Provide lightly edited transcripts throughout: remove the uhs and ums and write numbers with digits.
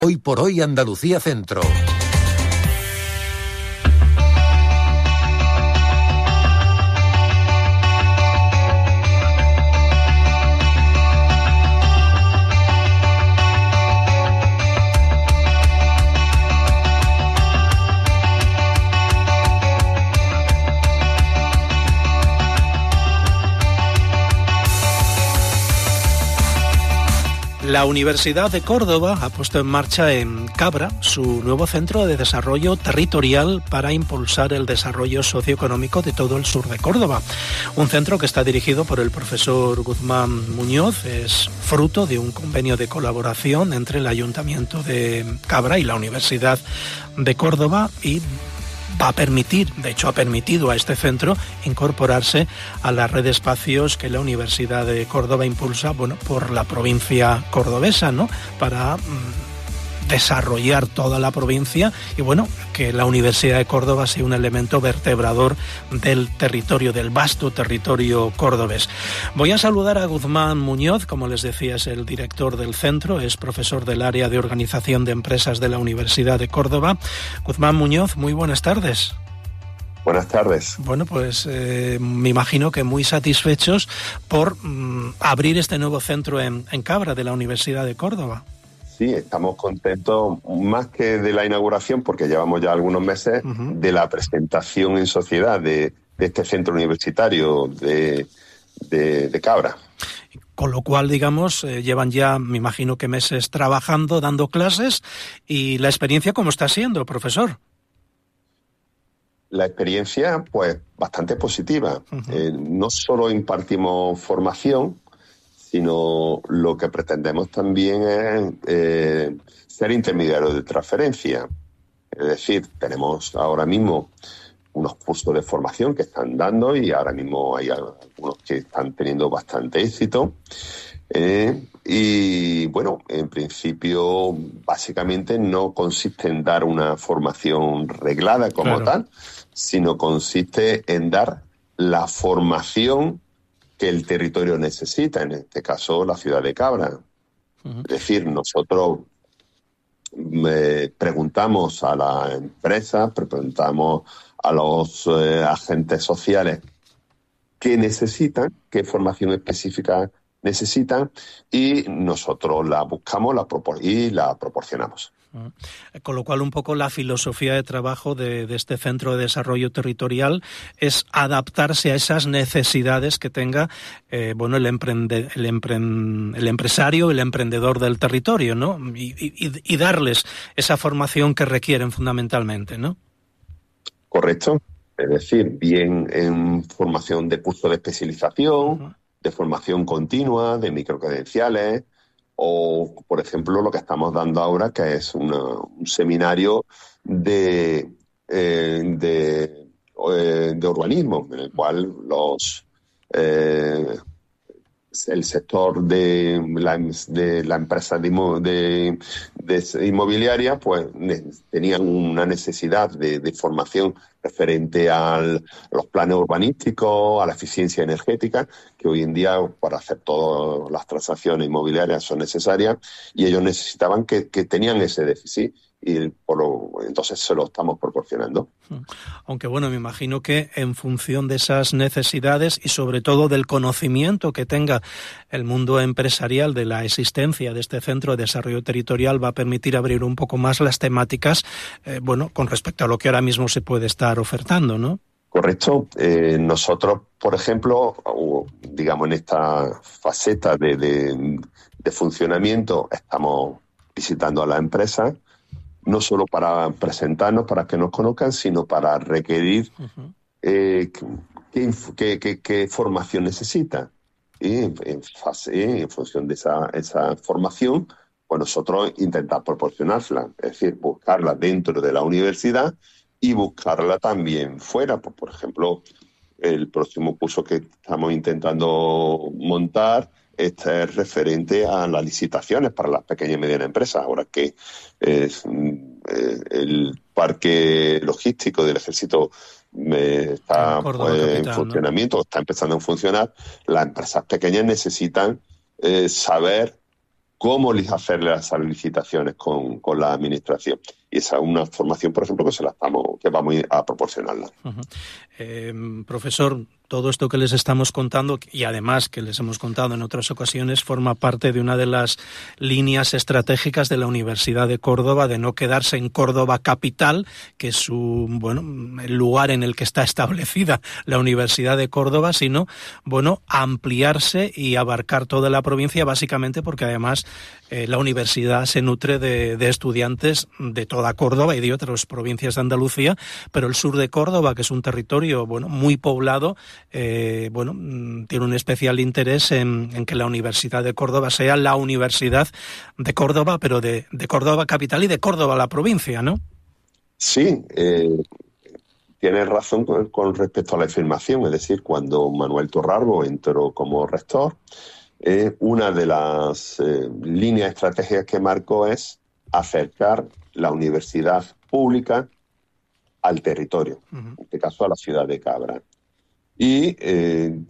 Hoy por hoy Andalucía Centro. La Universidad de Córdoba ha puesto en marcha en Cabra su nuevo centro de desarrollo territorial para impulsar el desarrollo socioeconómico de todo el sur de Córdoba. Un centro que está dirigido por el profesor Guzmán Muñoz, es fruto de un convenio de colaboración entre el Ayuntamiento de Cabra y la Universidad de Córdoba y va a permitir, de hecho ha permitido a este centro incorporarse a la red de espacios que la Universidad de Córdoba impulsa, por la provincia cordobesa, ¿no? Para desarrollar toda la provincia y que la Universidad de Córdoba sea un elemento vertebrador del territorio, del vasto territorio cordobés. Voy a saludar a Guzmán Muñoz, como les decía, es el director del centro, es profesor del área de organización de empresas de la Universidad de Córdoba. Guzmán Muñoz, muy buenas tardes. Buenas tardes. Me imagino que muy satisfechos por abrir este nuevo centro en Cabra de la Universidad de Córdoba. Sí, estamos contentos, más que de la inauguración, porque llevamos ya algunos meses, de la presentación en sociedad de este centro universitario de Cabra. Con lo cual, llevan ya, me imagino que meses trabajando, dando clases, y la experiencia, ¿cómo está siendo, profesor? La experiencia, bastante positiva. No solo impartimos formación, sino lo que pretendemos también es ser intermediarios de transferencia. Es decir, tenemos ahora mismo unos cursos de formación que están dando y ahora mismo hay algunos que están teniendo bastante éxito. En principio, básicamente no consiste en dar una formación reglada como tal, sino consiste en dar la formación que el territorio necesita, en este caso la ciudad de Cabra. Es decir, nosotros preguntamos a las empresas, preguntamos a los agentes sociales qué necesitan, qué formación específica necesitan, y nosotros la buscamos y la proporcionamos. Con lo cual, un poco la filosofía de trabajo de este Centro de Desarrollo Territorial es adaptarse a esas necesidades que tenga el empresario, el emprendedor del territorio, ¿no? Y darles esa formación que requieren fundamentalmente, ¿no? Correcto. Es decir, bien en formación de curso de especialización, de formación continua, de microcredenciales, o, por ejemplo, lo que estamos dando ahora, que es un seminario de urbanismo, en el cual el sector de la empresa de inmobiliaria tenían una necesidad de formación referente a los planes urbanísticos, a la eficiencia energética, que hoy en día para hacer todas las transacciones inmobiliarias son necesarias, y ellos necesitaban que tenían ese déficit. Y entonces se lo estamos proporcionando. Aunque me imagino que en función de esas necesidades y sobre todo del conocimiento que tenga el mundo empresarial de la existencia de este Centro de Desarrollo Territorial, va a permitir abrir un poco más las temáticas, con respecto a lo que ahora mismo se puede estar ofertando, ¿no? Correcto. Nosotros, por ejemplo, en esta faceta de funcionamiento, estamos visitando a la empresa, no solo para presentarnos, para que nos conozcan, sino para requerir qué formación necesita. Y en función de esa formación, nosotros intentamos proporcionársela, es decir, buscarla dentro de la universidad y buscarla también fuera. Por ejemplo, el próximo curso que estamos intentando montar es referente a las licitaciones para las pequeñas y medianas empresas. Ahora que el parque logístico del Ejército está en funcionamiento, ¿no? Está empezando a funcionar. Las empresas pequeñas necesitan saber cómo hacerle las licitaciones con la administración. Y esa es una formación, por ejemplo, que vamos a proporcionarla. Profesor, todo esto que les estamos contando, y además que les hemos contado en otras ocasiones, forma parte de una de las líneas estratégicas de la Universidad de Córdoba, de no quedarse en Córdoba capital, que es el lugar en el que está establecida la Universidad de Córdoba, sino ampliarse y abarcar toda la provincia, básicamente porque además la universidad se nutre de estudiantes de toda Córdoba y de otras provincias de Andalucía, pero el sur de Córdoba, que es un territorio muy poblado, tiene un especial interés en que la Universidad de Córdoba sea la Universidad de Córdoba, pero de Córdoba capital y de Córdoba la provincia, ¿no? Sí, tienes razón con respecto a la afirmación, es decir, cuando Manuel Torralbo entró como rector, una de las líneas estratégicas que marcó es acercar la universidad pública al territorio, en este caso a la ciudad de Cabra. Y se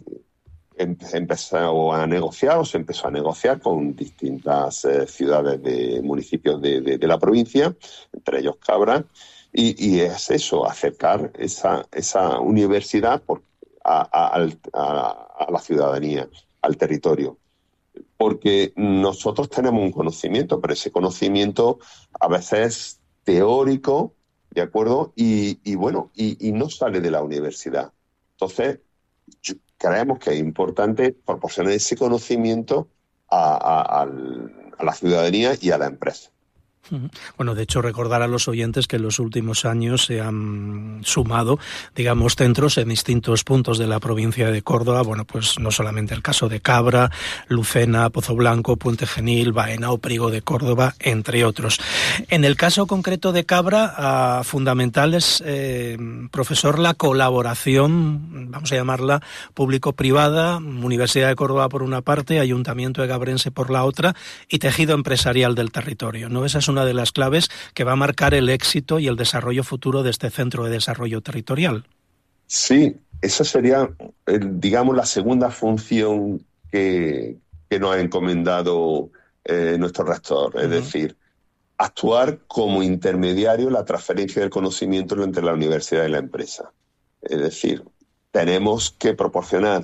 empezó a negociar con distintas ciudades de municipios de la provincia, entre ellos Cabra, y es eso, acercar esa universidad a la ciudadanía, al territorio. Porque nosotros tenemos un conocimiento, pero ese conocimiento a veces es teórico, ¿de acuerdo? Y no sale de la universidad. Entonces, creemos que es importante proporcionar ese conocimiento a la ciudadanía y a la empresa. Bueno, de hecho, recordar a los oyentes que en los últimos años se han sumado, centros en distintos puntos de la provincia de Córdoba. Bueno, pues no solamente el caso de Cabra, Lucena, Pozo Blanco, Puente Genil, Baena o Priego de Córdoba, entre otros. En el caso concreto de Cabra, fundamental es, profesor, la colaboración, vamos a llamarla público-privada, Universidad de Córdoba por una parte, Ayuntamiento de Gabrense por la otra y tejido empresarial del territorio, ¿no? Esa es una de las claves que va a marcar el éxito y el desarrollo futuro de este centro de desarrollo territorial. Sí, esa sería, la segunda función que nos ha encomendado nuestro rector, es decir, actuar como intermediario en la transferencia del conocimiento entre la universidad y la empresa. Es decir, tenemos que proporcionar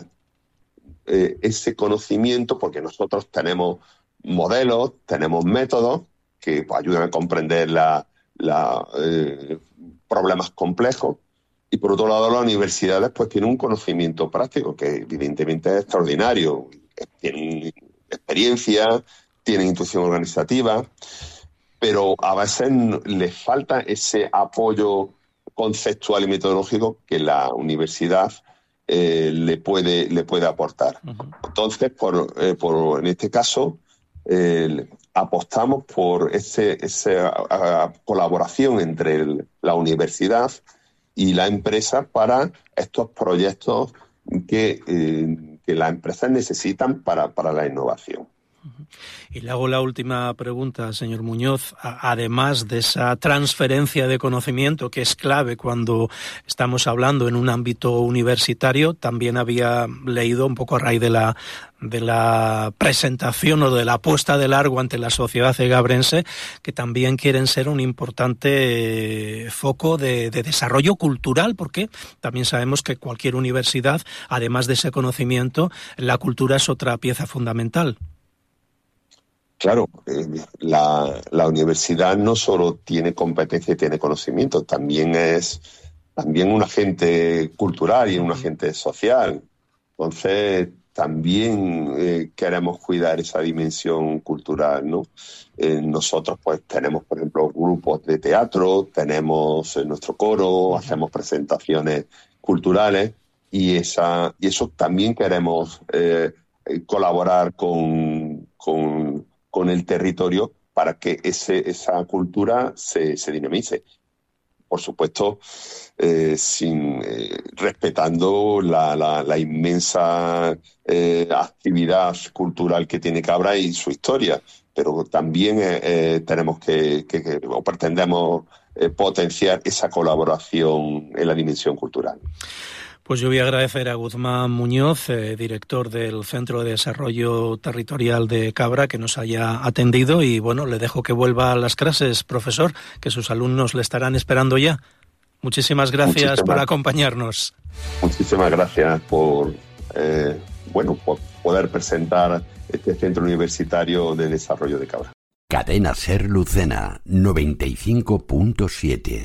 ese conocimiento porque nosotros tenemos modelos, tenemos métodos que ayudan a comprender problemas complejos. Y por otro lado, las universidades pues tienen un conocimiento práctico que evidentemente es extraordinario. Tienen experiencia, tienen intuición organizativa, pero a veces les falta ese apoyo conceptual y metodológico que la universidad le puede aportar. Entonces, en este caso, apostamos por esa colaboración entre la universidad y la empresa para estos proyectos que las empresas necesitan para la innovación. Y le hago la última pregunta, señor Muñoz. Además de esa transferencia de conocimiento que es clave cuando estamos hablando en un ámbito universitario, también había leído un poco a raíz de la presentación o de la puesta de largo ante la sociedad egabrense, que también quieren ser un importante foco de desarrollo cultural, porque también sabemos que cualquier universidad, además de ese conocimiento, la cultura es otra pieza fundamental. Claro, la universidad no solo tiene competencia y tiene conocimiento, también es un agente cultural y un agente social. Entonces, también queremos cuidar esa dimensión cultural, ¿no? Nosotros pues tenemos, por ejemplo, grupos de teatro, tenemos nuestro coro, hacemos presentaciones culturales y eso también queremos colaborar con el territorio para que esa cultura se dinamice. Por supuesto, respetando la inmensa actividad cultural que tiene Cabra y su historia, pero también tenemos o pretendemos potenciar esa colaboración en la dimensión cultural. Pues yo voy a agradecer a Guzmán Muñoz, director del Centro de Desarrollo Territorial de Cabra, que nos haya atendido y bueno, le dejo que vuelva a las clases, profesor, que sus alumnos le estarán esperando ya. Muchísimas gracias por acompañarnos. Muchísimas gracias por poder presentar este Centro Universitario de Desarrollo de Cabra. Cadena SER Lucena 95.7